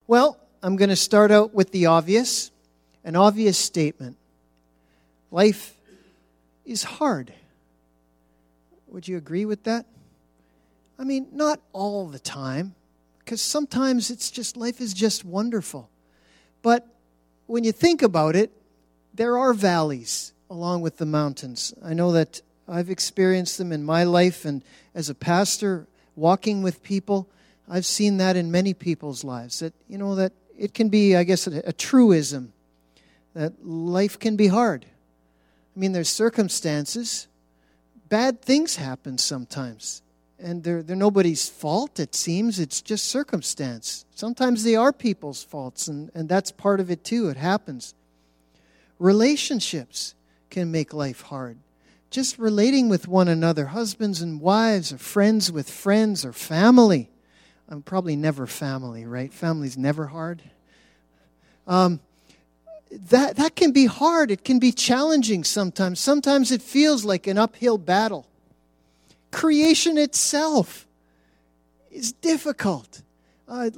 Well, I'm going to start out with the obvious, an obvious statement. Life is hard. Would you agree with that? I mean, not all the time, because sometimes it's just, life is just wonderful. But when you think about it, there are valleys along with the mountains. I know that I've experienced them in my life, and as a pastor, walking with people, I've seen that in many people's lives. That, that it can be, I guess, a truism, that life can be hard. I mean, there's circumstances. Bad things happen sometimes. And they're nobody's fault, it seems. It's just circumstance. Sometimes they are people's faults, and that's part of it too. It happens. Relationships can make life hard. Just relating with one another, husbands and wives, or friends with friends, or family. I'm probably never family, right? Family's never hard. That can be hard. It can be challenging sometimes. Sometimes it feels like an uphill battle. Creation itself is difficult. My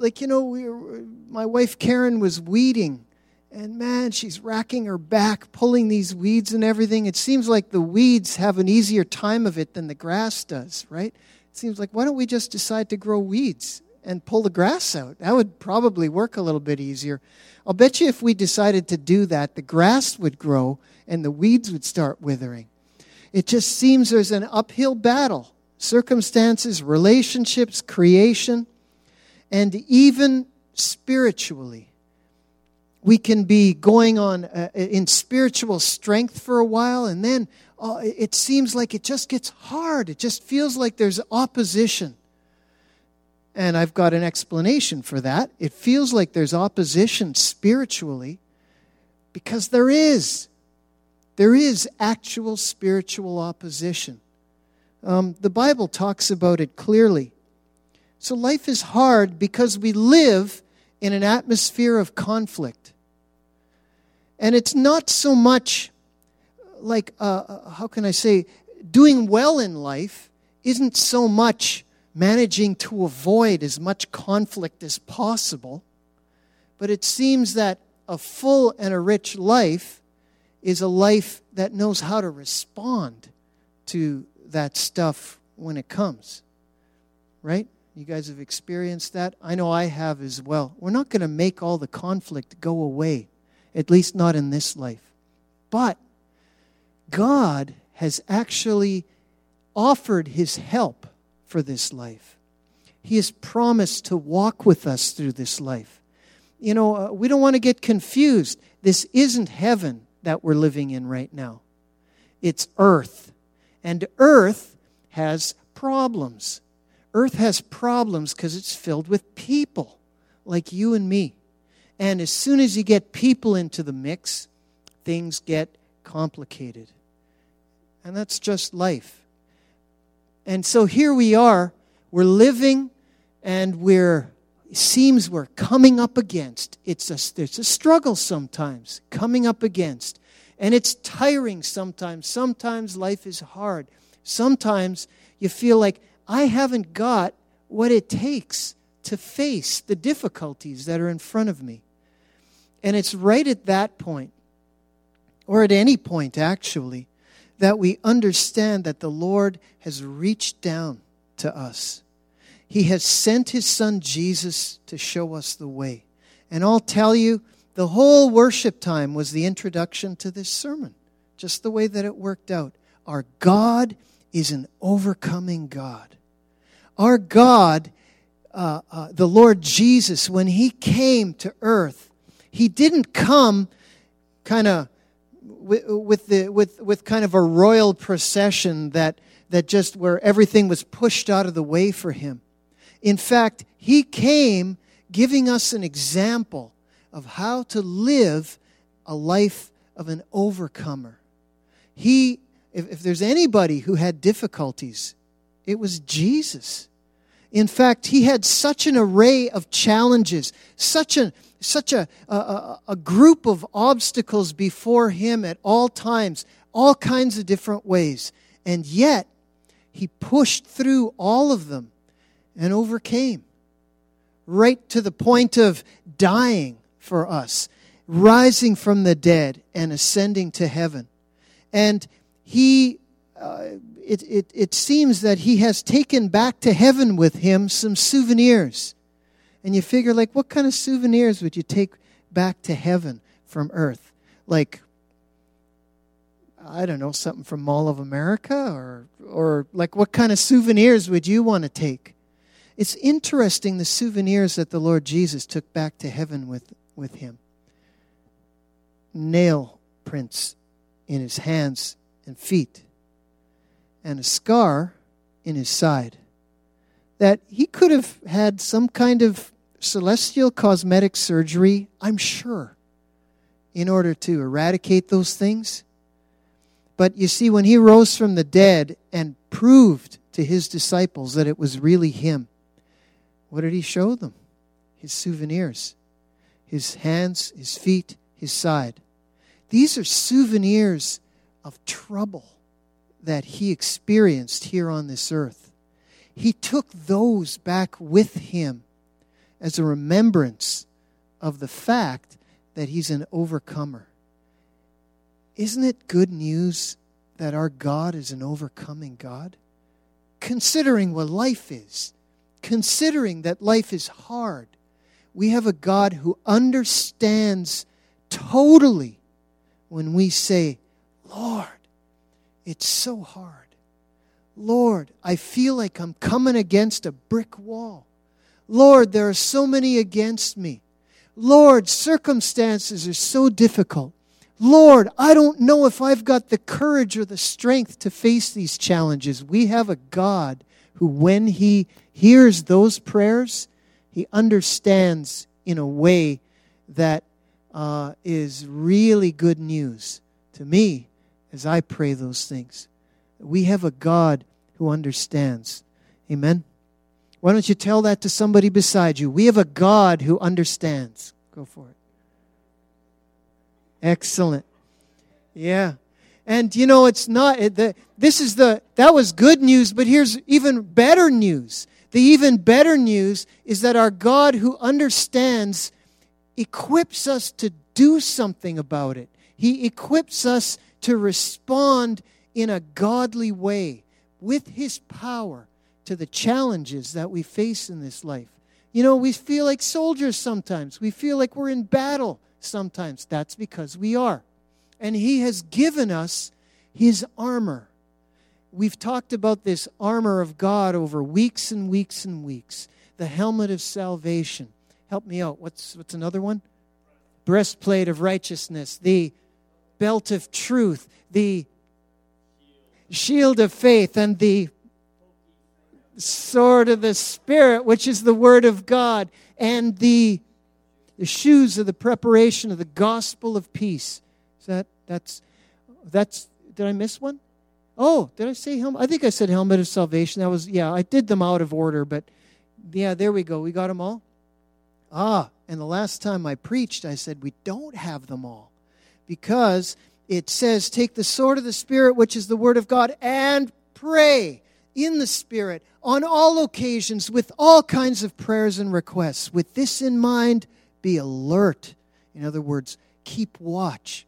wife Karen was weeding, and man, she's racking her back, pulling these weeds and everything. It seems like the weeds have an easier time of it than the grass does, right? It seems like, why don't we just decide to grow weeds and pull the grass out? That would probably work a little bit easier. I'll bet you if we decided to do that, the grass would grow and the weeds would start withering. It just seems there's an uphill battle. Circumstances, relationships, creation, and even spiritually. We can be going on in spiritual strength for a while, and then it seems like it just gets hard. It just feels like there's opposition. And I've got an explanation for that. It feels like there's opposition spiritually because there is. There is actual spiritual opposition. The Bible talks about it clearly. So life is hard because we live in an atmosphere of conflict. And it's not so much like, doing well in life isn't so much managing to avoid as much conflict as possible. But it seems that a full and a rich life is a life that knows how to respond to that stuff when it comes. Right? You guys have experienced that? I know I have as well. We're not going to make all the conflict go away, at least not in this life. But God has actually offered His help for this life. He has promised to walk with us through this life. We don't want to get confused. This isn't heaven that we're living in right now. It's earth. And earth has problems. Earth has problems because it's filled with people like you and me. And as soon as you get people into the mix, things get complicated. And that's just life. And so here we are, we're living, and it seems we're coming up against. There's a struggle sometimes, coming up against. And it's tiring sometimes. Sometimes life is hard. Sometimes you feel like, I haven't got what it takes to face the difficulties that are in front of me. And it's right at that point, or at any point actually, that we understand that the Lord has reached down to us. He has sent His Son Jesus to show us the way. And I'll tell you, the whole worship time was the introduction to this sermon, just the way that it worked out. Our God is an overcoming God. Our God, the Lord Jesus, when He came to earth, He didn't come kind of with kind of a royal procession that just where everything was pushed out of the way for Him. In fact, He came giving us an example of how to live a life of an overcomer. If there's anybody who had difficulties, it was Jesus. In fact, He had such an array of challenges, such a group of obstacles before Him at all times, all kinds of different ways. And yet, He pushed through all of them and overcame. right to the point of dying for us, rising from the dead and ascending to heaven. And it seems that he has taken back to heaven with him some souvenirs. And you figure, like, what kind of souvenirs would you take back to heaven from earth? Like, I don't know, something from Mall of America? Or like, what kind of souvenirs would you want to take? It's interesting, the souvenirs that the Lord Jesus took back to heaven with him. Nail prints in his hands and feet, and a scar in his side. That he could have had some kind of celestial cosmetic surgery, I'm sure, in order to eradicate those things. But you see, when he rose from the dead and proved to his disciples that it was really him, what did he show them? His souvenirs. His hands, his feet, his side. These are souvenirs of trouble that he experienced here on this earth. He took those back with him as a remembrance of the fact that he's an overcomer. Isn't it good news that our God is an overcoming God? Considering what life is, considering that life is hard, we have a God who understands totally when we say, Lord, it's so hard. Lord, I feel like I'm coming against a brick wall. Lord, there are so many against me. Lord, circumstances are so difficult. Lord, I don't know if I've got the courage or the strength to face these challenges. We have a God who, when he hears those prayers, he understands in a way that is really good news to me as I pray those things. We have a God who understands. Amen? Why don't you tell that to somebody beside you? We have a God who understands. Go for it. Excellent. Yeah. And you know, it's not, that was good news, but here's even better news. The even better news is that our God who understands equips us to do something about it. He equips us to respond in a godly way with his power to the challenges that we face in this life. You know, we feel like soldiers sometimes. We feel like we're in battle sometimes. That's because we are. And he has given us his armor. We've talked about this armor of God over weeks and weeks and weeks. The helmet of salvation. Help me out. What's another one? Breastplate of righteousness. The belt of truth. The shield of faith. And the sword of the Spirit, which is the word of God. And the shoes of the preparation of the gospel of peace. That's did I miss one? Oh, did I say helmet? I think I said helmet of salvation. I did them out of order, but yeah, there we go. We got them all? And the last time I preached, I said we don't have them all because it says, take the sword of the Spirit, which is the word of God, and pray in the Spirit on all occasions with all kinds of prayers and requests. With this in mind, be alert. In other words, keep watch.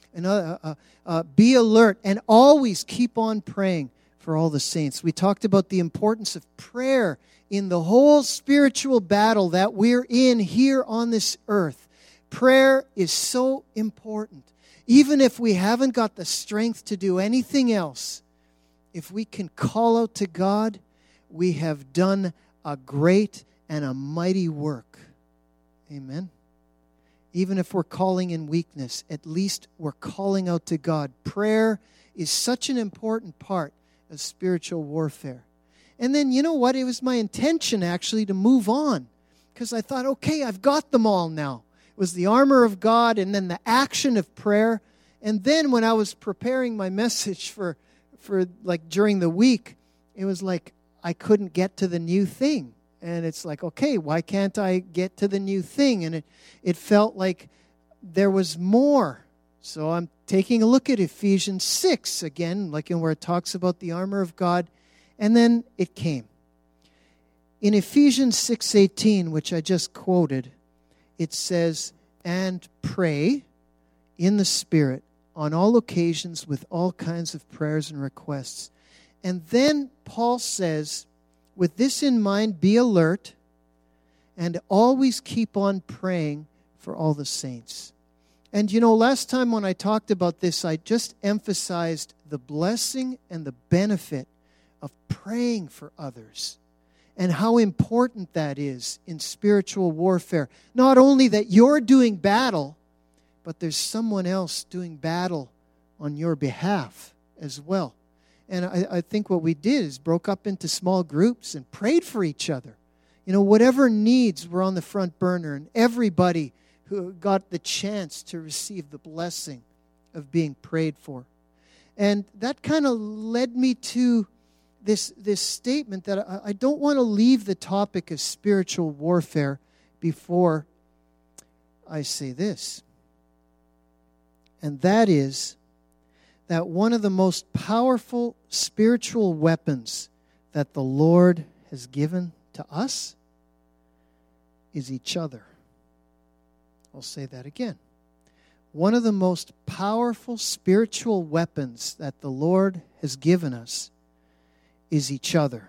Be alert and always keep on praying for all the saints. We talked about the importance of prayer in the whole spiritual battle that we're in here on this earth. Prayer is so important. Even if we haven't got the strength to do anything else, if we can call out to God, we have done a great and a mighty work. Amen. Even if we're calling in weakness, at least we're calling out to God. Prayer is such an important part of spiritual warfare. And then, you know what? It was my intention, actually, to move on. Because I thought, okay, I've got them all now. It was the armor of God and then the action of prayer. And then when I was preparing my message for like during the week, it was like I couldn't get to the new thing. And it's like, okay, why can't I get to the new thing? And it felt like there was more. So I'm taking a look at Ephesians 6 again, like in where it talks about the armor of God. And then it came. In Ephesians 6:18, which I just quoted, it says, "And pray in the Spirit on all occasions with all kinds of prayers and requests." And then Paul says, with this in mind, be alert and always keep on praying for all the saints. And last time when I talked about this, I just emphasized the blessing and the benefit of praying for others and how important that is in spiritual warfare. Not only that you're doing battle, but there's someone else doing battle on your behalf as well. And I think what we did is broke up into small groups and prayed for each other. Whatever needs were on the front burner, and everybody who got the chance to receive the blessing of being prayed for. And that kind of led me to this statement that I don't want to leave the topic of spiritual warfare before I say this. And that is that one of the most powerful spiritual weapons that the Lord has given to us is each other. I'll say that again. One of the most powerful spiritual weapons that the Lord has given us is each other.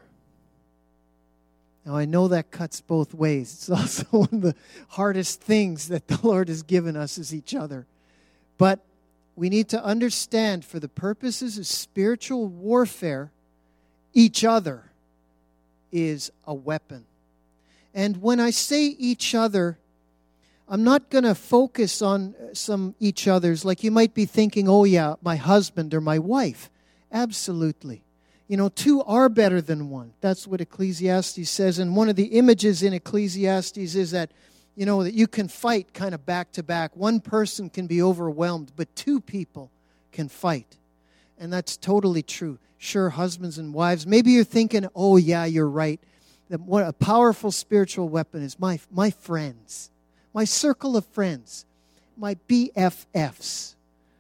Now, I know that cuts both ways. It's also one of the hardest things that the Lord has given us is each other. But we need to understand, for the purposes of spiritual warfare, each other is a weapon. And when I say each other, I'm not going to focus on some each others. Like you might be thinking, oh yeah, my husband or my wife. Absolutely. Two are better than one. That's what Ecclesiastes says. And one of the images in Ecclesiastes is that, that you can fight kind of back to back. One person can be overwhelmed, but two people can fight. And that's totally true. Sure, husbands and wives. Maybe you're thinking, oh yeah, you're right. What a powerful spiritual weapon is my friends. My circle of friends, my BFFs,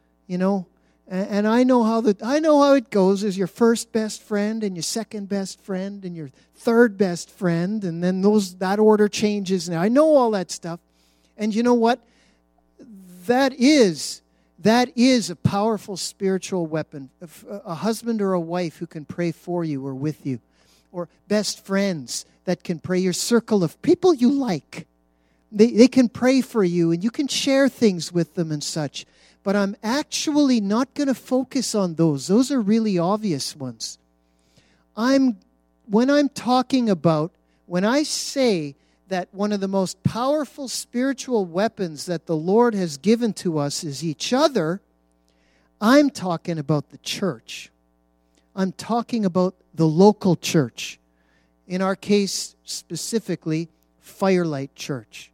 and I know how it goes. There's your first best friend and your second best friend and your third best friend, and then that order changes. And I know all that stuff. And you know what? That is a powerful spiritual weapon. A husband or a wife who can pray for you or with you, or best friends that can pray. Your circle of people you like. They can pray for you, and you can share things with them and such. But I'm actually not going to focus on those. Those are really obvious ones. When I say that one of the most powerful spiritual weapons that the Lord has given to us is each other, I'm talking about the church. I'm talking about the local church. In our case, specifically, Firelight Church.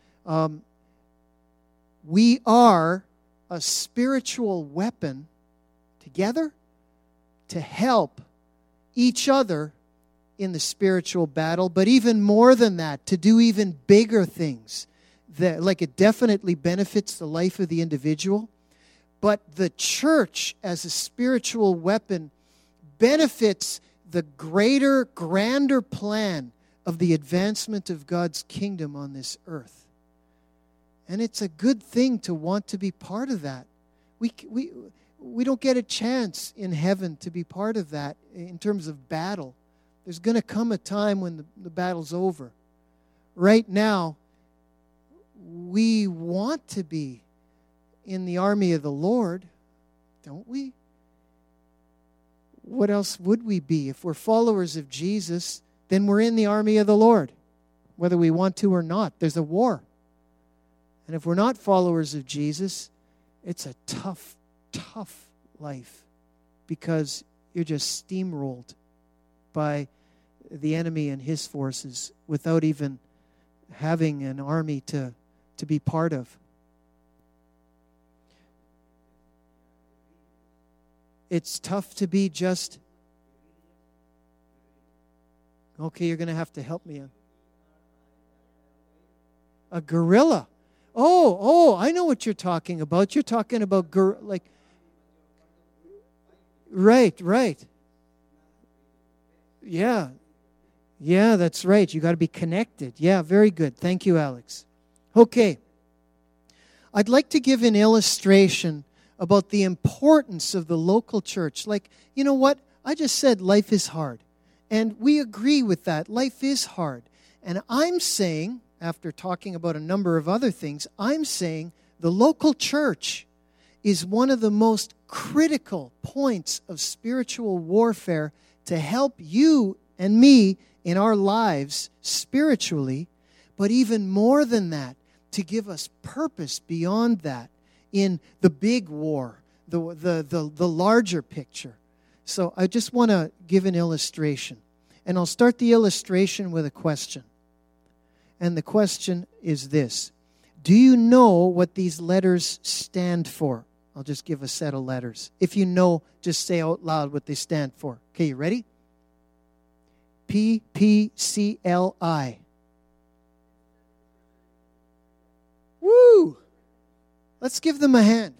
We are a spiritual weapon together to help each other in the spiritual battle, but even more than that, to do even bigger things. It definitely benefits the life of the individual, but the church as a spiritual weapon benefits the greater, grander plan of the advancement of God's kingdom on this earth. And it's a good thing to want to be part of that. We don't get a chance in heaven to be part of that in terms of battle. There's going to come a time when the battle's over. Right now, we want to be in the army of the Lord, don't we? What else would we be? If we're followers of Jesus, then we're in the army of the Lord, whether we want to or not. There's a war. And if we're not followers of Jesus, it's a tough, tough life because you're just steamrolled by the enemy and his forces without even having an army to be part of. It's tough to be just... Okay, you're going to have to help me. A guerrilla. Oh, I know what you're talking about. You're talking about right. Yeah. Yeah, that's right. You got to be connected. Yeah, very good. Thank you, Alex. Okay. I'd like to give an illustration about the importance of the local church. Like, you know what? I just said life is hard. And we agree with that. Life is hard. And I'm saying, after talking about a number of other things, I'm saying the local church is one of the most critical points of spiritual warfare to help you and me in our lives spiritually, but even more than that, to give us purpose beyond that in the big war, the larger picture. So I just want to give an illustration. And I'll start the illustration with a question. And the question is this. Do you know what these letters stand for? I'll just give a set of letters. If you know, just say out loud what they stand for. Okay, you ready? PPCLI. Woo! Let's give them a hand.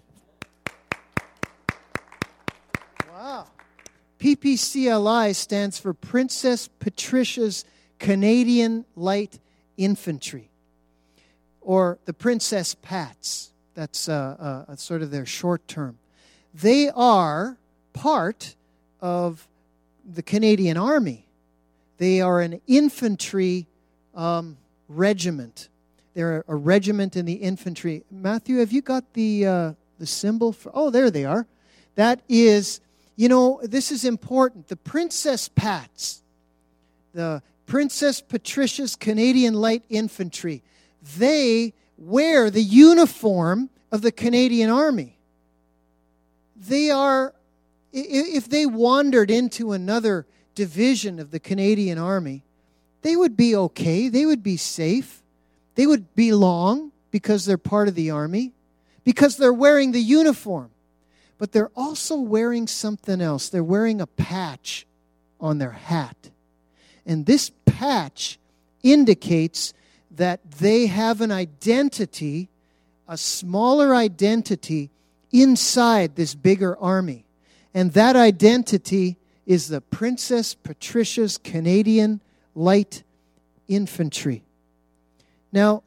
Wow. PPCLI stands for Princess Patricia's Canadian Light Infantry, or the Princess Pats. That's sort of their short term. They are part of the Canadian Army. They are an infantry regiment. They're a regiment in the infantry. Matthew, have you got the symbol for? Oh, there they are. That is, you know, this is important. The Princess Pats, the Princess Patricia's Canadian Light Infantry, they wear the uniform of the Canadian Army. They are, if they wandered into another division of the Canadian Army, they would be okay. They would be safe. They would belong because they're part of the army, because they're wearing the uniform. But they're also wearing something else. They're wearing a patch on their hat. And this patch indicates that they have an identity, a smaller identity, inside this bigger army. And that identity is the Princess Patricia's Canadian Light Infantry. Now,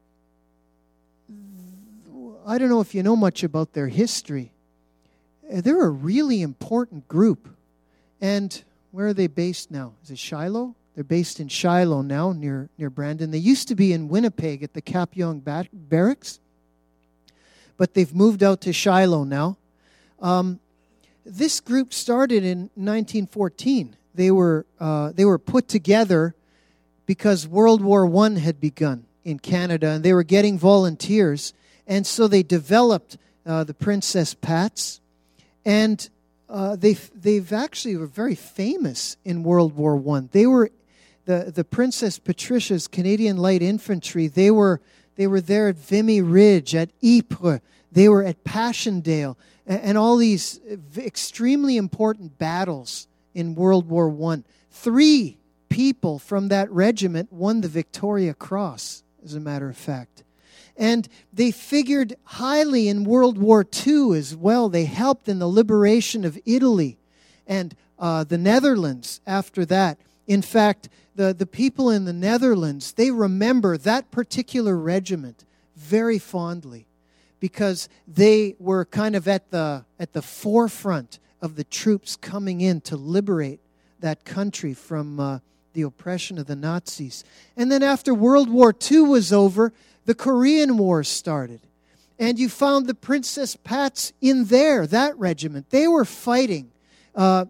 I don't know if you know much about their history. They're a really important group. And where are they based now? Is it Shiloh? They're based in Shiloh now, near Brandon. They used to be in Winnipeg at the Kapyong Barracks, but they've moved out to Shiloh now. This group started in 1914. They were put together because World War I had begun in Canada, and they were getting volunteers. And so they developed the Princess Pats, and they've actually were very famous in World War I. They were the Princess Patricia's Canadian Light Infantry. They were there at Vimy Ridge, at Ypres. They were at Passchendaele, and all these extremely important battles in World War I. 3 people from that regiment won the Victoria Cross, as a matter of fact. And they figured highly in World War II as well. They helped in the liberation of Italy and the Netherlands after that. In fact, the people in the Netherlands, they remember that particular regiment very fondly because they were kind of at the forefront of the troops coming in to liberate that country from the oppression of the Nazis. And then after World War II was over, the Korean War started. And you found the Princess Pats in that regiment. They were fighting in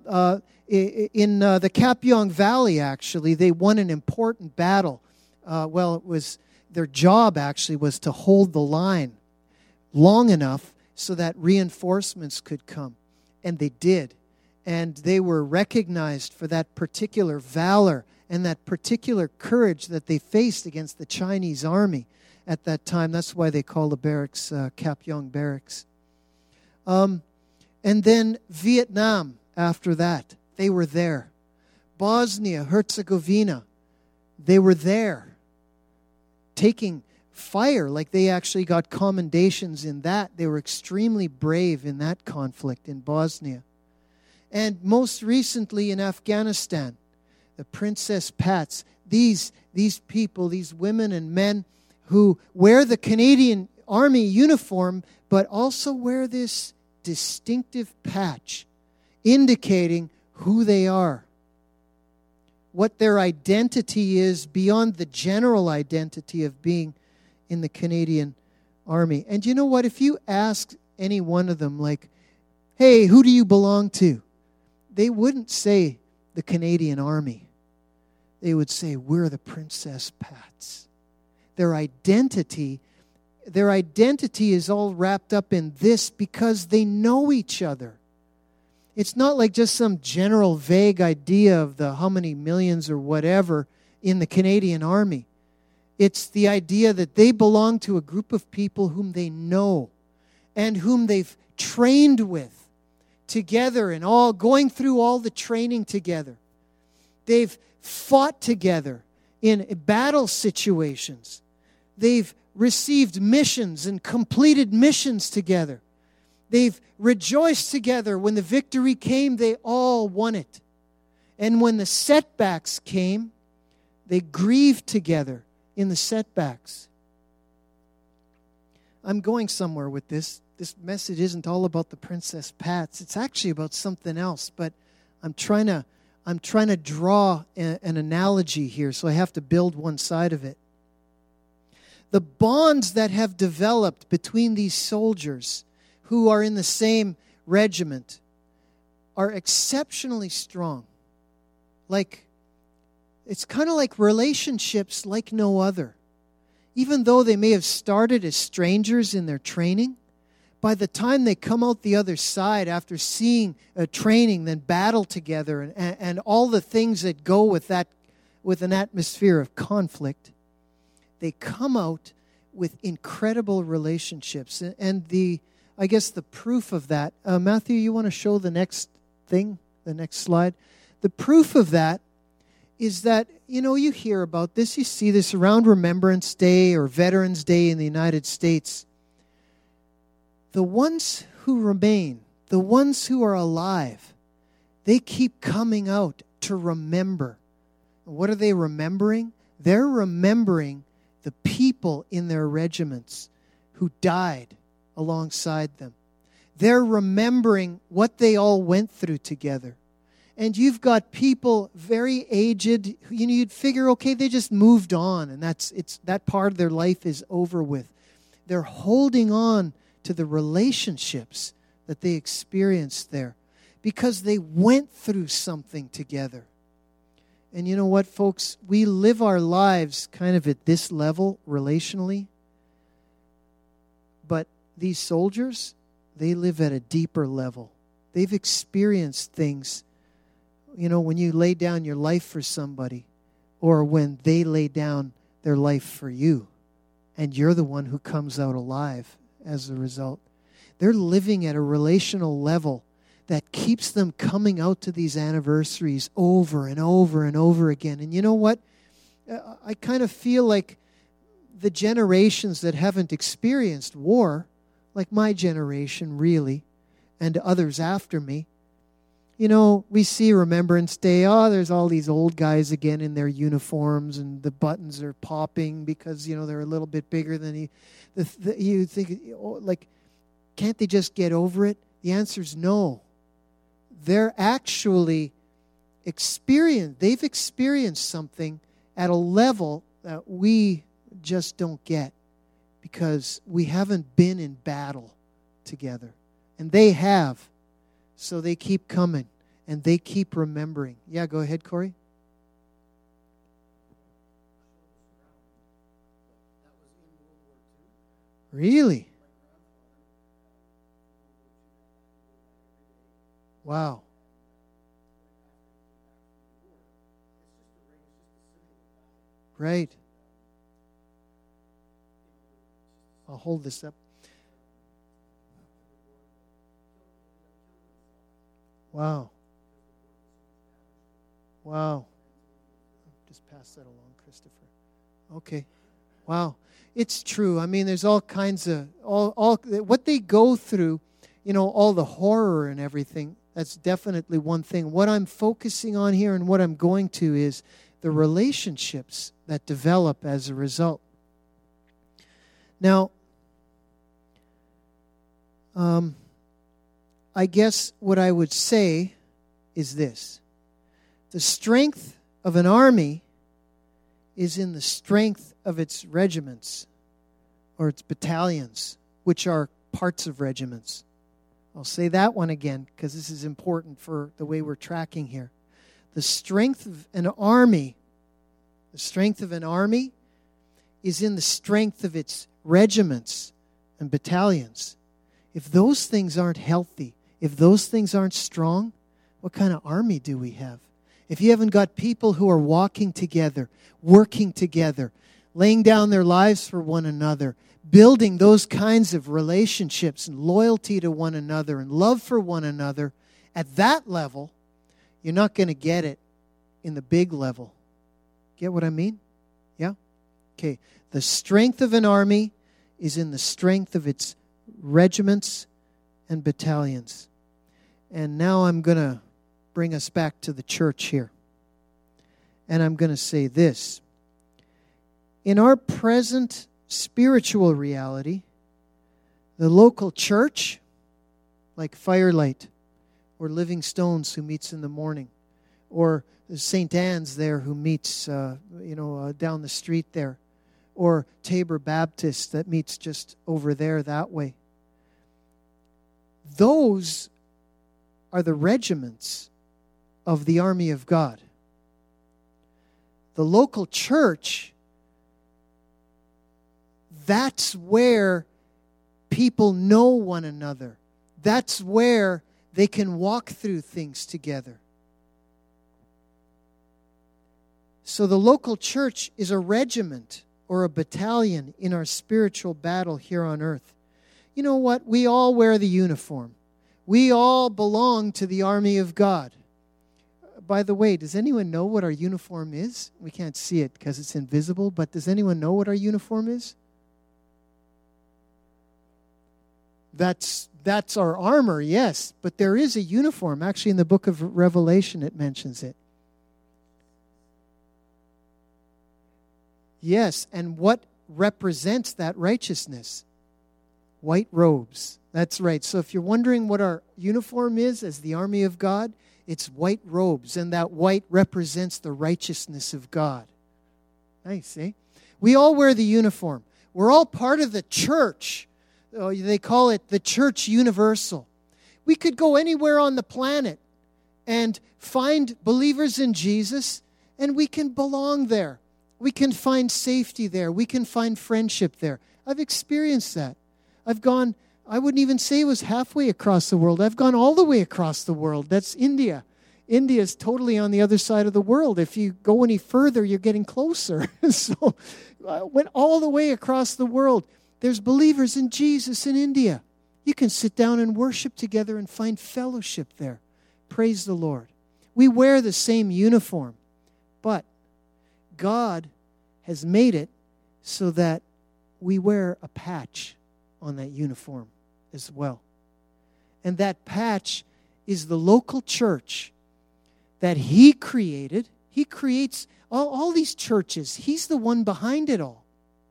the Kapyong Valley, actually. They won an important battle. It was their job, actually, was to hold the line long enough so that reinforcements could come. And they did. And they were recognized for that particular valor and that particular courage that they faced against the Chinese army at that time. That's why they call the barracks Kapyong Barracks. And then Vietnam after that. They were there. Bosnia, Herzegovina. They were there. Taking fire, like they actually got commendations in that. They were extremely brave in that conflict in Bosnia. And most recently in Afghanistan, the Princess Pats, these people, these women and men who wear the Canadian Army uniform, but also wear this distinctive patch indicating who they are, what their identity is beyond the general identity of being in the Canadian Army. And you know what? If you ask any one of them, like, hey, who do you belong to? They wouldn't say the Canadian Army. They would say, we're the Princess Pats. Their identity is all wrapped up in this because they know each other. It's not like just some general vague idea of the how many millions or whatever in the Canadian Army. It's the idea that they belong to a group of people whom they know and whom they've trained with together and all going through all the training together. They've fought together in battle situations. They've received missions and completed missions together. They've rejoiced together. When the victory came, they all won it. And when the setbacks came, they grieved together in the setbacks. I'm going somewhere with this. This message isn't all about the Princess Pats. It's actually about something else, but I'm trying to draw an analogy here, so I have to build one side of it. The bonds that have developed between these soldiers who are in the same regiment are exceptionally strong. It's kind of like relationships like no other. Even though they may have started as strangers in their training, by the time they come out the other side after seeing a training, then battle together and all the things that go with that, with an atmosphere of conflict, they come out with incredible relationships. And I guess the proof of that, Matthew, you want to show the next thing, the next slide? The proof of that is that, you hear about this, you see this around Remembrance Day or Veterans Day in the United States. The ones who remain, the ones who are alive, they keep coming out to remember. What are they remembering? They're remembering the people in their regiments who died alongside them. They're remembering what they all went through together. And you've got people very aged, you'd figure, okay, they just moved on and that part of their life is over with. They're holding on to the relationships that they experienced there because they went through something together. And you know what, folks? We live our lives kind of at this level relationally. But these soldiers, they live at a deeper level. They've experienced things. When you lay down your life for somebody, or when they lay down their life for you, and you're the one who comes out alive as a result. They're living at a relational level that keeps them coming out to these anniversaries over and over and over again. And you know what? I kind of feel like the generations that haven't experienced war, like my generation really, and others after me, we see Remembrance Day. Oh, there's all these old guys again in their uniforms, and the buttons are popping because, they're a little bit bigger than you think. Can't they just get over it? The answer is no. They're actually they've experienced something at a level that we just don't get because we haven't been in battle together. And they have. So they keep coming and they keep remembering. Yeah, go ahead, Corey. Really? Wow. Right. I'll hold this up. Wow. Wow. Just pass that along, Christopher. Okay. Wow. It's true. I mean, there's all kinds of, all what they go through, all the horror and everything, That's definitely one thing. What I'm focusing on here and what I'm going to is the relationships that develop as a result. Now, I guess what I would say is this. The strength of an army is in the strength of its regiments or its battalions, which are parts of regiments. I'll say that one again because this is important for the way we're tracking here. The strength of an army is in the strength of its regiments and battalions. If those things aren't healthy, if those things aren't strong, what kind of army do we have? If you haven't got people who are walking together, working together, laying down their lives for one another, building those kinds of relationships and loyalty to one another and love for one another, at that level, you're not going to get it in the big level. Get what I mean? Yeah? Okay. The strength of an army is in the strength of its regiments and battalions. And now I'm going to bring us back to the church here. And I'm going to say this. In our present spiritual reality, the local church, like Firelight, or Living Stones who meets in the morning, or St. Anne's there who meets down the street there, or Tabor Baptist that meets just over there that way. Those are the regiments of the army of God. The local church, that's where people know one another. That's where they can walk through things together. So the local church is a regiment or a battalion in our spiritual battle here on earth. You know what? We all wear the uniform. We all belong to the army of God. By the way, does anyone know what our uniform is? We can't see it because it's invisible, but does anyone know what our uniform is? That's our armor, yes, but there is a uniform. Actually, in the book of Revelation, it mentions it. Yes, and what represents that righteousness? White robes. That's right. So if you're wondering what our uniform is as the army of God, it's white robes, and that white represents the righteousness of God. Nice, eh? We all wear the uniform. We're all part of the church. They call it the church universal. We could go anywhere on the planet and find believers in Jesus, and we can belong there. We can find safety there. We can find friendship there. I've experienced that. I've gone, I wouldn't even say it was halfway across the world. I've gone all the way across the world. That's India. India is totally on the other side of the world. If you go any further, you're getting closer. So I went all the way across the world. There's believers in Jesus in India. You can sit down and worship together and find fellowship there. Praise the Lord. We wear the same uniform, but God has made it so that we wear a patch on that uniform as well. And that patch is the local church that He created. He creates all these churches. He's the one behind it all.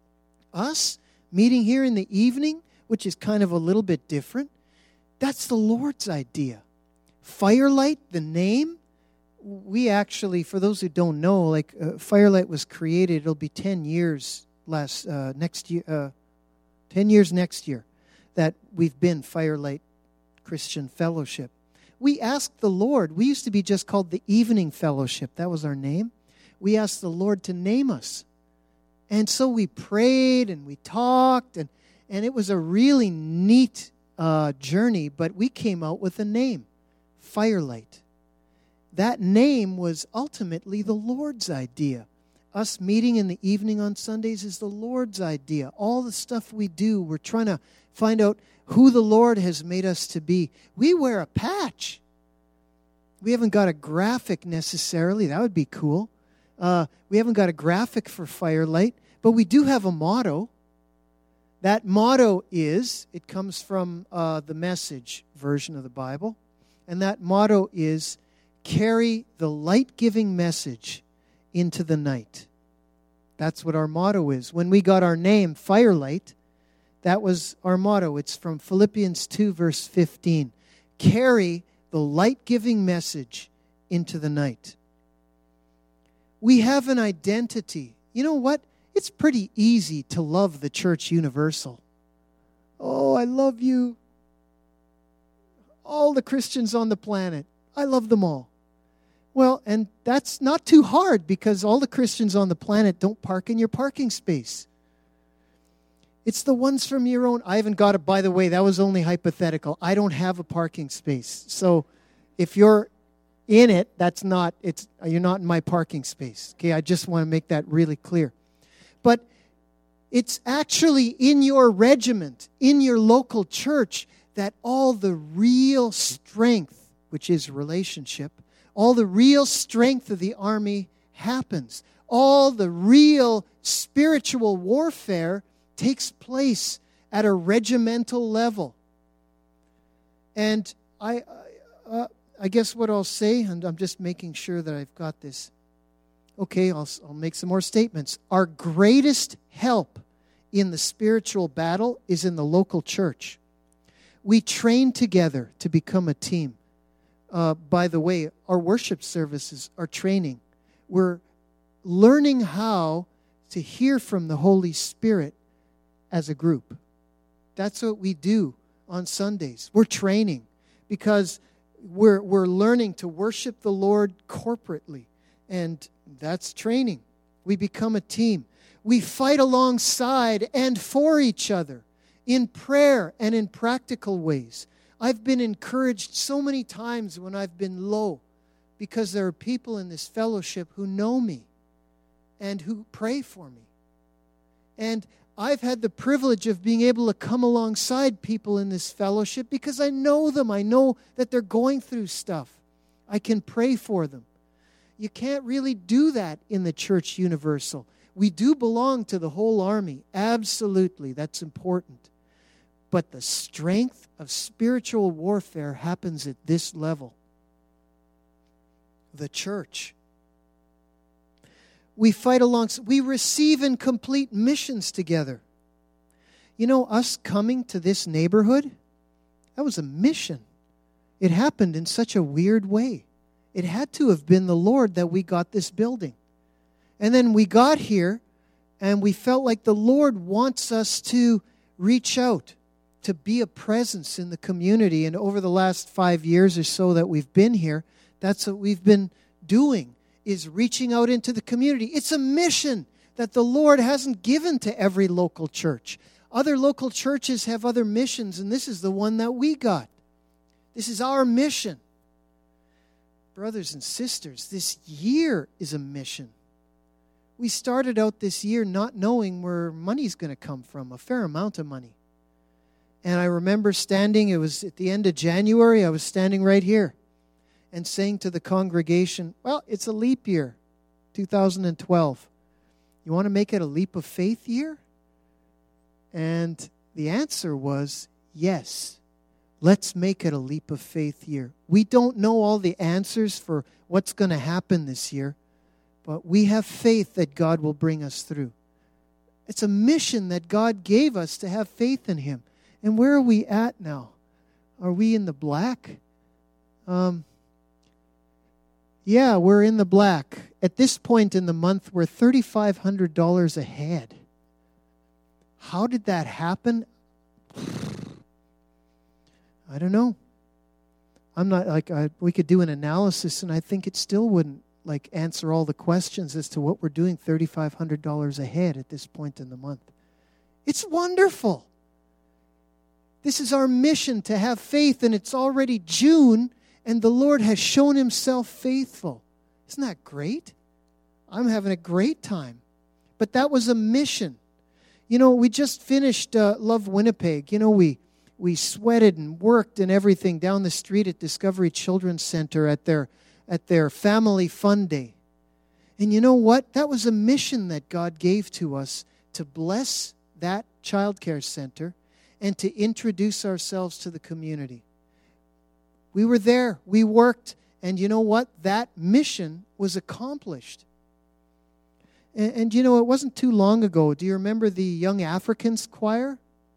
Us meeting here in the evening, which is kind of a little bit different, that's the Lord's idea. Firelight, the name, we actually, for those who don't know, Firelight was created, it'll be 10 years next year, 10 years next year that we've been Firelight Christian Fellowship. We asked the Lord, we used to be just called the Evening Fellowship, that was our name. We asked the Lord to name us. And so we prayed and we talked, and it was a really neat journey, but we came out with a name, Firelight. That name was ultimately the Lord's idea. Us meeting in the evening on Sundays is the Lord's idea. All the stuff we do, we're trying to find out who the Lord has made us to be. We wear a patch. We haven't got a graphic necessarily. That would be cool. We haven't got a graphic for Firelight, but we do have a motto. That motto is, it comes from the Message version of the Bible. And that motto is, carry the light-giving message into the night. That's what our motto is. When we got our name, Firelight, that was our motto. It's from Philippians 2, verse 15. Carry the light-giving message into the night. We have an identity. You know what? It's pretty easy to love the Church Universal. Oh, I love you. All the Christians on the planet. I love them all. Well, and that's not too hard because all the Christians on the planet don't park in your parking space. It's the ones from your own. I haven't got it, by the way, that was only hypothetical. I don't have a parking space. So if you're in it, you're not in my parking space. Okay, I just want to make that really clear. But it's actually in your regiment, in your local church, that all the real strength, which is relationship, all the real strength of the army happens. All the real spiritual warfare takes place at a regimental level. And I guess what I'll say, and I'm just making sure that I've got this. Okay, I'll make some more statements. Our greatest help in the spiritual battle is in the local church. We train together to become a team. By the way, our worship services are training. We're learning how to hear from the Holy Spirit as a group. That's what we do on Sundays. We're training because we're learning to worship the Lord corporately. And that's training. We become a team. We fight alongside and for each other in prayer and in practical ways. I've been encouraged so many times when I've been low because there are people in this fellowship who know me and who pray for me. And I've had the privilege of being able to come alongside people in this fellowship because I know them. I know that they're going through stuff. I can pray for them. You can't really do that in the Church Universal. We do belong to the whole army. Absolutely, that's important. But the strength of spiritual warfare happens at this level. The church. We fight alongside. We receive and complete missions together. You know, us coming to this neighborhood, that was a mission. It happened in such a weird way. It had to have been the Lord that we got this building. And then we got here, and we felt like the Lord wants us to reach out, to be a presence in the community. And over the last 5 years or so that we've been here, that's what we've been doing, is reaching out into the community. It's a mission that the Lord hasn't given to every local church. Other local churches have other missions, and this is the one that we got. This is our mission. Brothers and sisters, this year is a mission. We started out this year not knowing where money's going to come from, a fair amount of money. And I remember standing, it was at the end of January, I was standing right here and saying to the congregation, well, it's a leap year, 2012. You want to make it a leap of faith year? And the answer was, yes, let's make it a leap of faith year. We don't know all the answers for what's going to happen this year, but we have faith that God will bring us through. It's a mission that God gave us to have faith in Him. And where are we at now? Are we in the black? Yeah, we're in the black. At this point in the month, we're $3,500 ahead. How did that happen? I don't know. I'm not we could do an analysis, and I think it still wouldn't answer all the questions as to what we're doing $3,500 ahead at this point in the month. It's wonderful. This is our mission, to have faith, and it's already June, and the Lord has shown Himself faithful. Isn't that great? I'm having a great time. But that was a mission. You know, we just finished Love Winnipeg. You know, we sweated and worked and everything down the street at Discovery Children's Center at their Family Fun Day. And you know what? That was a mission that God gave to us to bless that child care center and to introduce ourselves to the community. We were there. We worked. And you know what? That mission was accomplished. And you know, it wasn't too long ago. Do you remember the Young Africans choir?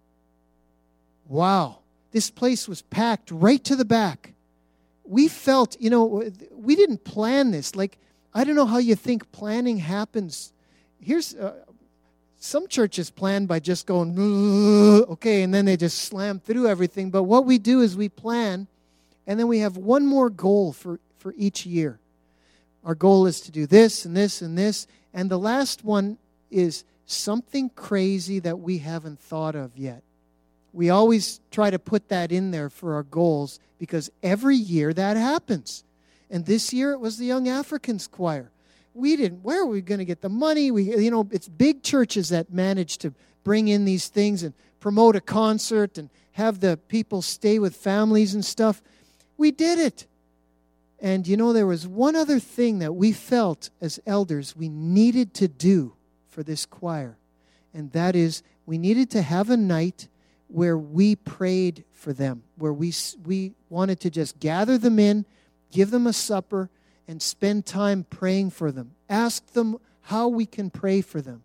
Wow. This place was packed right to the back. We felt, you know, we didn't plan this. Like, I don't know how you think planning happens. Here's, some churches plan by just going, okay, and then they just slam through everything. But what we do is we plan, and then we have one more goal for each year. Our goal is to do this and this and this. And the last one is something crazy that we haven't thought of yet. We always try to put that in there for our goals because every year that happens. And this year it was the Young Africans choir. Where are we going to get the money? It's big churches that manage to bring in these things and promote a concert and have the people stay with families and stuff. We did it. And there was one other thing that we felt as elders we needed to do for this choir. And that is we needed to have a night where we prayed for them, where we wanted to just gather them in, give them a supper, and spend time praying for them. Ask them how we can pray for them.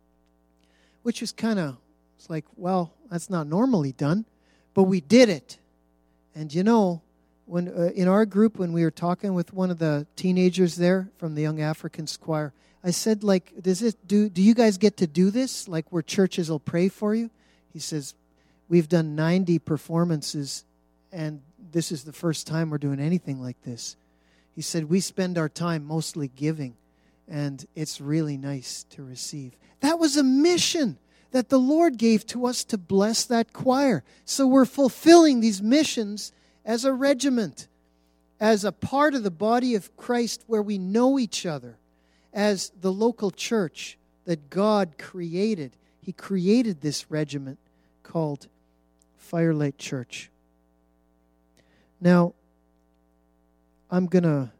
Which is it's like, well, that's not normally done. But we did it. And when in our group, when we were talking with one of the teenagers there from the Young Africans choir, I said, like, do you guys get to do this? Like, where churches will pray for you? He says, we've done 90 performances, and this is the first time we're doing anything like this. He said, we spend our time mostly giving, and it's really nice to receive. That was a mission that the Lord gave to us to bless that choir. So we're fulfilling these missions as a regiment, as a part of the body of Christ where we know each other, as the local church that God created. He created this regiment called Firelight Church. Now, I'm gonna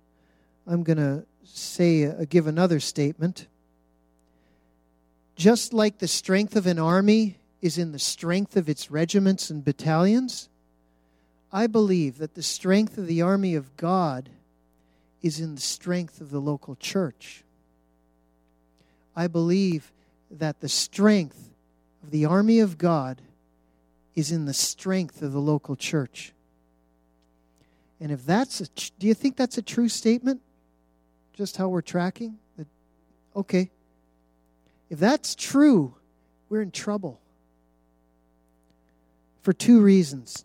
give another statement. Just like the strength of an army is in the strength of its regiments and battalions, I believe that the strength of the army of God is in the strength of the local church. I believe that the strength of the army of God is in the strength of the local church. And if do you think that's a true statement? Just how we're tracking? Okay. If that's true, we're in trouble. For two reasons.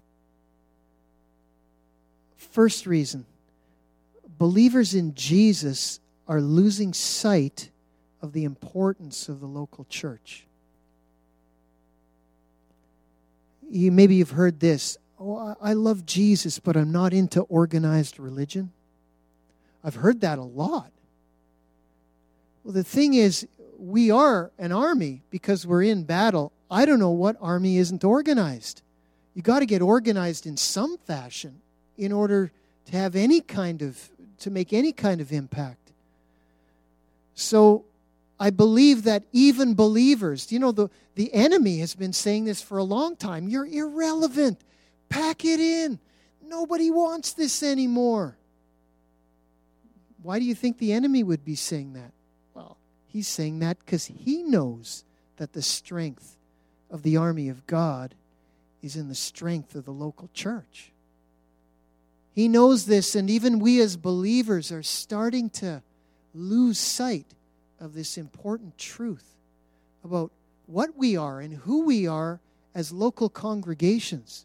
First reason, believers in Jesus are losing sight of the importance of the local church. Maybe you've heard this. Oh, I love Jesus, but I'm not into organized religion. I've heard that a lot. Well, the thing is, we are an army because we're in battle. I don't know what army isn't organized. You got to get organized in some fashion in order to have to make any kind of impact. So I believe that even believers, the enemy has been saying this for a long time. You're irrelevant. Pack it in. Nobody wants this anymore. Why do you think the enemy would be saying that? Well, he's saying that because he knows that the strength of the army of God is in the strength of the local church. He knows this, and even we as believers are starting to lose sight of this important truth about what we are and who we are as local congregations.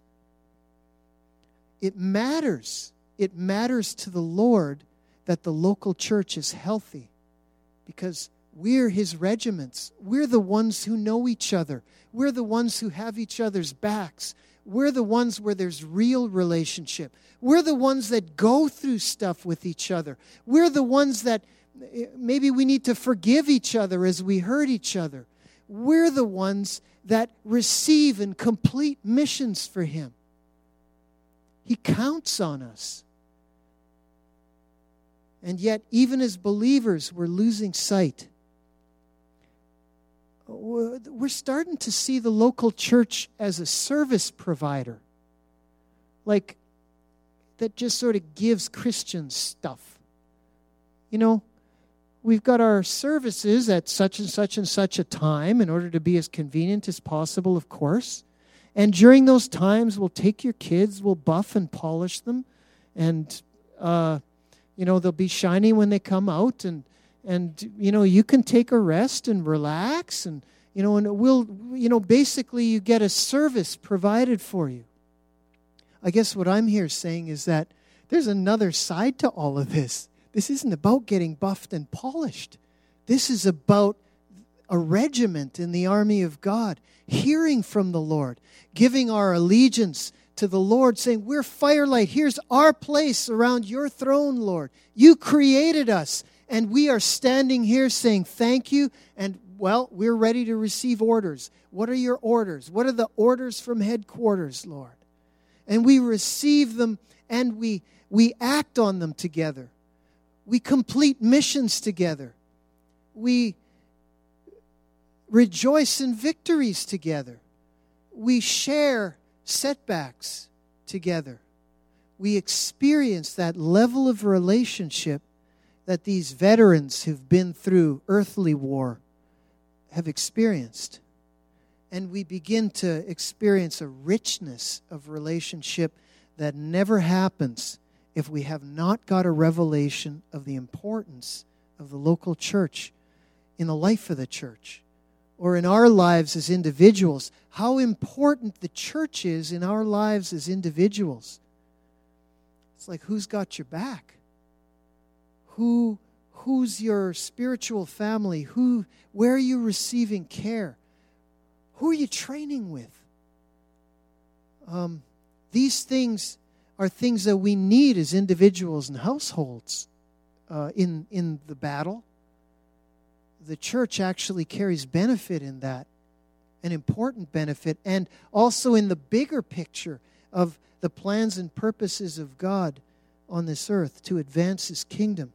It matters. It matters to the Lord that the local church is healthy because we're His regiments. We're the ones who know each other. We're the ones who have each other's backs. We're the ones where there's real relationship. We're the ones that go through stuff with each other. We're the ones that maybe we need to forgive each other as we hurt each other. We're the ones that receive and complete missions for Him. He counts on us. And yet, even as believers, we're losing sight. We're starting to see the local church as a service provider. Like, that just sort of gives Christians stuff. You know, we've got our services at such and such a time in order to be as convenient as possible, of course. And during those times, we'll take your kids, we'll buff and polish them, and, they'll be shiny when they come out, and you can take a rest and relax, and basically you get a service provided for you. I guess what I'm here saying is that there's another side to all of this. This isn't about getting buffed and polished. This is about a regiment in the army of God, hearing from the Lord, giving our allegiance to the Lord, saying, we're firelight. Here's our place around your throne, Lord. You created us, and we are standing here saying thank you, and, we're ready to receive orders. What are your orders? What are the orders from headquarters, Lord? And we receive them, and we act on them together. We complete missions together. We rejoice in victories together. We share setbacks together. We experience that level of relationship that these veterans who've been through earthly war have experienced. And we begin to experience a richness of relationship that never happens if we have not got a revelation of the importance of the local church in the life of the church, or in our lives as individuals, how important the church is in our lives as individuals. It's like, who's got your back? Who's your spiritual family? Where are you receiving care? Who are you training with? These things are things that we need as individuals and households in the battle. The church actually carries benefit in that, an important benefit, and also in the bigger picture of the plans and purposes of God on this earth to advance His kingdom.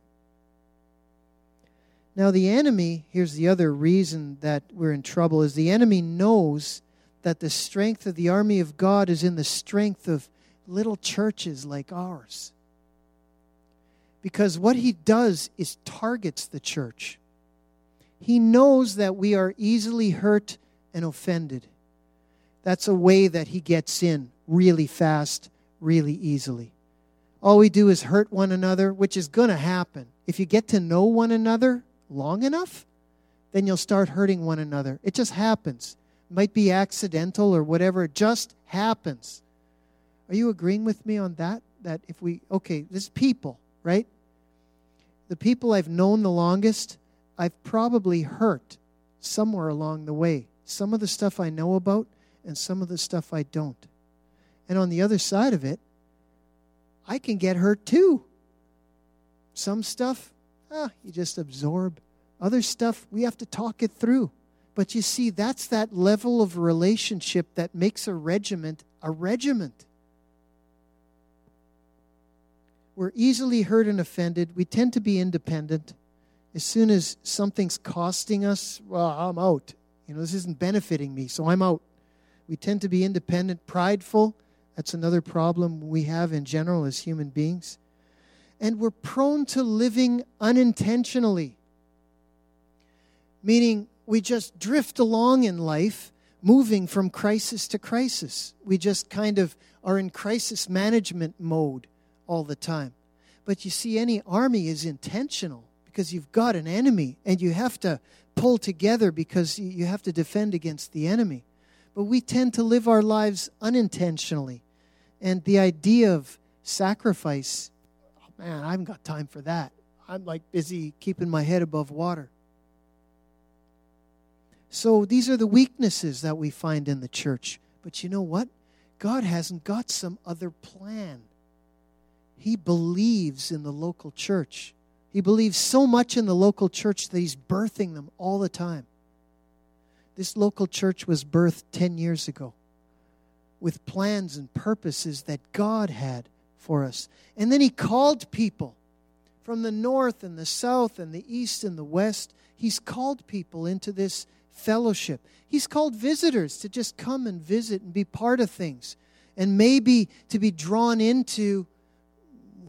Now the enemy, here's the other reason that we're in trouble, is the enemy knows that the strength of the army of God is in the strength of little churches like ours. Because what he does is targets the church. He knows that we are easily hurt and offended. That's a way that he gets in really fast, really easily. All we do is hurt one another, which is going to happen. If you get to know one another long enough, then you'll start hurting one another. It just happens. It might be accidental or whatever. It just happens. Are you agreeing with me on that? That if this people, right? The people I've known the longest, I've probably hurt somewhere along the way. Some of the stuff I know about and some of the stuff I don't. And on the other side of it, I can get hurt too. Some stuff, you just absorb. Other stuff, we have to talk it through. But you see, that's that level of relationship that makes a regiment a regiment. We're easily hurt and offended. We tend to be independent. As soon as something's costing us, I'm out. This isn't benefiting me, so I'm out. We tend to be independent, prideful. That's another problem we have in general as human beings. And we're prone to living unintentionally, meaning we just drift along in life, moving from crisis to crisis. We just kind of are in crisis management mode all the time. But you see, any army is intentional because you've got an enemy and you have to pull together because you have to defend against the enemy. But we tend to live our lives unintentionally. And the idea of sacrifice, I haven't got time for that. I'm busy keeping my head above water. So these are the weaknesses that we find in the church. But you know what? God hasn't got some other plan. He believes in the local church. He believes so much in the local church that he's birthing them all the time. This local church was birthed 10 years ago with plans and purposes that God had for us. And then he called people from the north and the south and the east and the west. He's called people into this fellowship. He's called visitors to just come and visit and be part of things. And maybe to be drawn into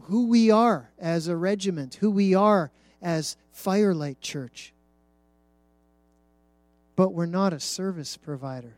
who we are as a regiment, who we are as Firelight Church. But we're not a service provider.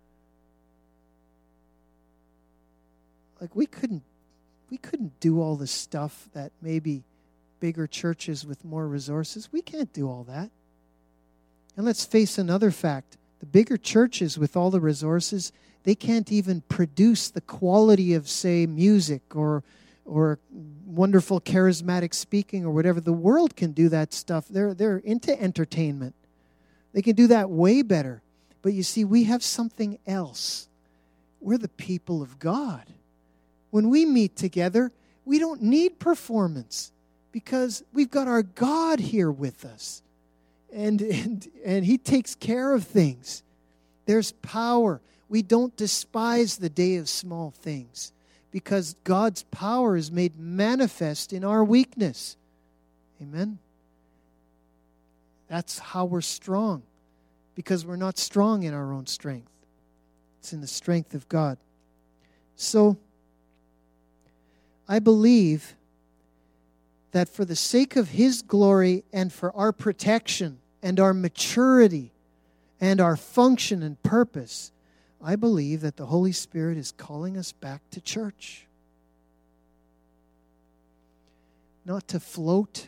Like we couldn't do all the stuff that maybe bigger churches with more resources. We can't do all that. And let's face another fact. The bigger churches with all the resources, they can't even produce the quality of, say, music or wonderful charismatic speaking or whatever. The world can do that stuff. They're into entertainment. They can do that way better. But you see, we have something else. We're the people of God. When we meet together, we don't need performance because we've got our God here with us. And He takes care of things. There's power. We don't despise the day of small things because God's power is made manifest in our weakness. Amen? That's how we're strong, because we're not strong in our own strength. It's in the strength of God. So, I believe that for the sake of His glory and for our protection and our maturity and our function and purpose, I believe that the Holy Spirit is calling us back to church. Not to float,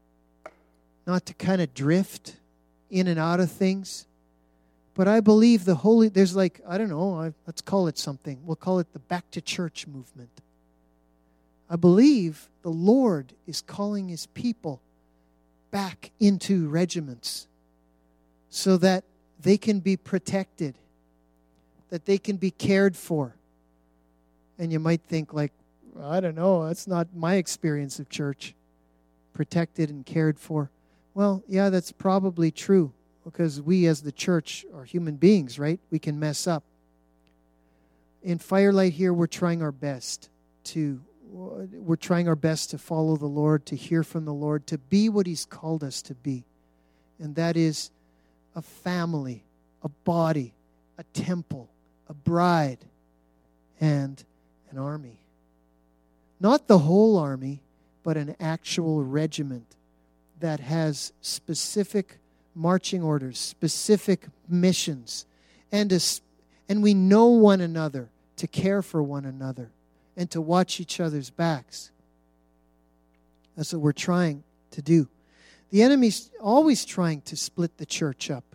not to kind of drift in and out of things. But I believe there's like, I don't know, let's call it something. We'll call it the back to church movement. I believe the Lord is calling His people back into regiments so that they can be protected, that they can be cared for. And you might think like, I don't know, that's not my experience of church. Protected and cared for. Well, yeah, that's probably true because we as the church are human beings, right? We can mess up. In Firelight here, we're trying our best to follow the Lord, to hear from the Lord, to be what He's called us to be. And that is a family, a body, a temple, a bride, and an army. Not the whole army, but an actual regiment that has specific marching orders, specific missions, and we know one another to care for one another and to watch each other's backs. That's what we're trying to do. The enemy's always trying to split the church up.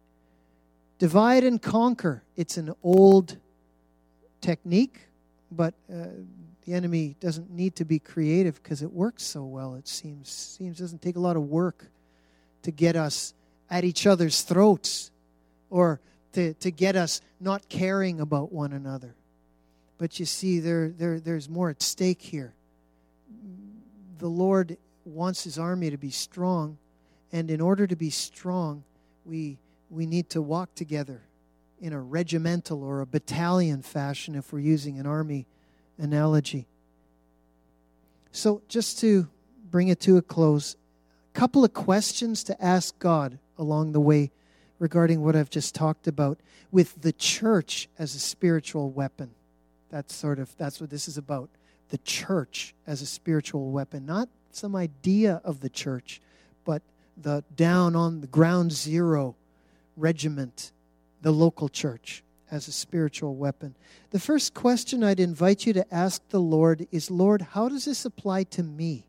Divide and conquer. It's an old technique, but the enemy doesn't need to be creative because it works so well, it seems. It doesn't take a lot of work to get us at each other's throats or to get us not caring about one another. But you see, there's more at stake here. The Lord wants His army to be strong, and in order to be strong, we need to walk together in a regimental or a battalion fashion if we're using an army analogy. So just to bring it to a close, a couple of questions to ask God along the way regarding what I've just talked about with the church as a spiritual weapon. That's what this is about. The church as a spiritual weapon. Not some idea of the church, but the down on the ground zero regiment, the local church as a spiritual weapon. The first question I'd invite you to ask the Lord is, Lord, how does this apply to me?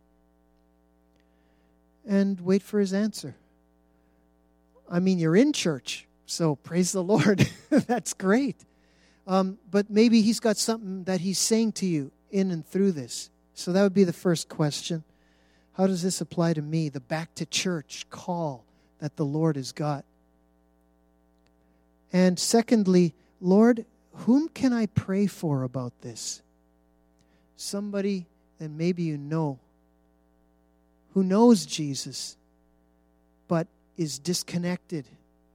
And wait for His answer. I mean, you're in church, so praise the Lord. That's great. But maybe He's got something that He's saying to you in and through this. So that would be the first question. How does this apply to me? The back to church call that the Lord has got. And secondly, Lord, whom can I pray for about this? Somebody that maybe you know, who knows Jesus, but is disconnected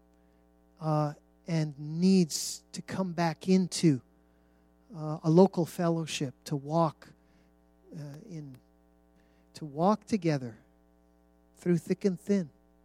and needs to come back into a local fellowship, to walk together through thick and thin.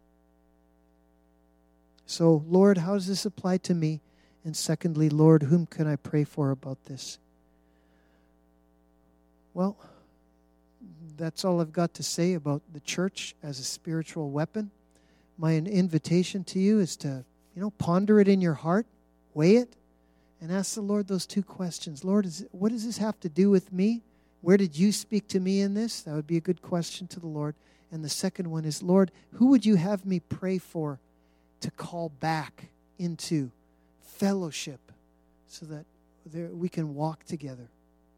So, Lord, how does this apply to me? And secondly, Lord, whom can I pray for about this? Well, that's all I've got to say about the church as a spiritual weapon. My invitation to you is to, ponder it in your heart, weigh it, and ask the Lord those two questions. Lord, what does this have to do with me? Where did you speak to me in this? That would be a good question to the Lord. And the second one is, Lord, who would you have me pray for to call back into fellowship so that we can walk together?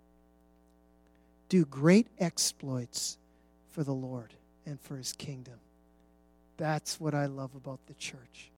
Do great exploits for the Lord and for his kingdom. That's what I love about the church.